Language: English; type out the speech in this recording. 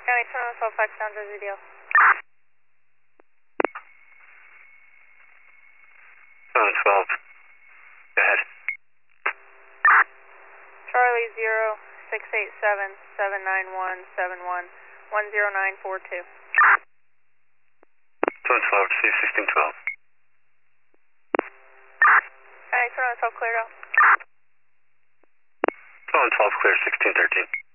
County 212, fax down to ZDL. 212. Go ahead. Charlie 0687-791-71-10942. 212, receive 1612. County 212 cleared out. 212 clear, 1613.